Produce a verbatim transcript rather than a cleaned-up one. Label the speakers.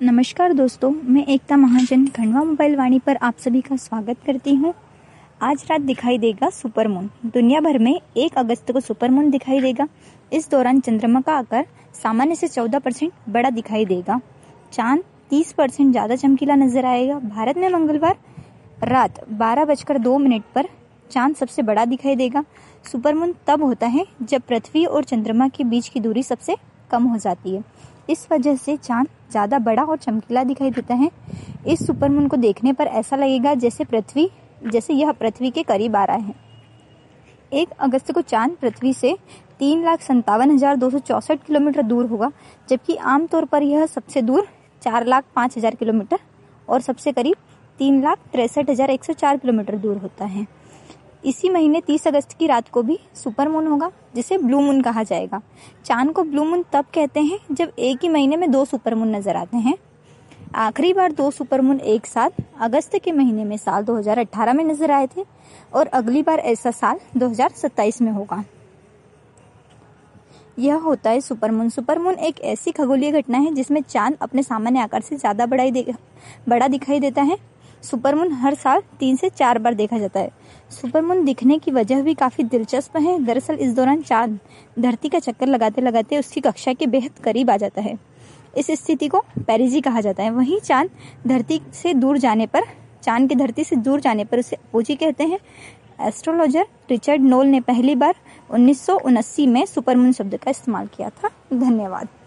Speaker 1: नमस्कार दोस्तों, मैं एकता महाजन खंडवा मोबाइल वाणी पर आप सभी का स्वागत करती हूँ। आज रात दिखाई देगा सुपरमून। दुनिया भर में एक अगस्त को सुपरमून दिखाई देगा। इस दौरान चंद्रमा का आकार सामान्य से चौदह परसेंट बड़ा दिखाई देगा। चांद तीस परसेंट ज़्यादा चमकीला नजर आएगा। भारत में मंगलवार रात बारह बजकर दो मिनट पर चांद सबसे बड़ा दिखाई देगा। सुपरमून तब होता है जब पृथ्वी और चंद्रमा के बीच की दूरी सबसे कम हो जाती है। इस वजह से चांद ज़्यादा बड़ा और चमकीला दिखाई देता है। इस सुपरमून को देखने पर ऐसा लगेगा जैसे पृथ्वी जैसे यह पृथ्वी के करीब आ रहा है। एक अगस्त को चांद पृथ्वी से तीन लाख संतावन हजार दो सौ चौसठ किलोमीटर दूर होगा, जबकि आमतौर पर यह सबसे दूर चार लाख पाँच हजार किलोमीटर और सबसे करीब तीन लाख तिरसठ हजार एक सौ चार किलोमीटर दूर होता है। इसी महीने तीस अगस्त की रात को भी सुपरमून होगा, जिसे ब्लू मून कहा जाएगा। चांद को ब्लू मून तब कहते हैं जब एक ही महीने में दो सुपरमून नजर आते हैं। आखिरी बार दो सुपरमून एक साथ अगस्त के महीने में साल दो हज़ार अठारह में नजर आए थे और अगली बार ऐसा साल दो हज़ार सत्ताईस में होगा। यह होता है सुपरमून। सुपरमून एक ऐसी खगोलीय घटना है जिसमें चांद अपने सामान्य आकार से ज्यादा बड़ा बड़ा दिखाई देता है। सुपरमून हर साल तीन से चार बार देखा जाता है। सुपरमून दिखने की वजह भी काफी दिलचस्प है। दरअसल इस दौरान चांद धरती का चक्कर लगाते लगाते उसकी कक्षा के बेहद करीब आ जाता है। इस स्थिति को पेरिजी कहा जाता है। वहीं चांद धरती से दूर जाने पर चांद के धरती से दूर जाने पर उसे अपोजी कहते हैं। एस्ट्रोलॉजर रिचर्ड नोल ने पहली बार उन्नीस सौ उनासी में सुपरमून शब्द का इस्तेमाल किया था। धन्यवाद।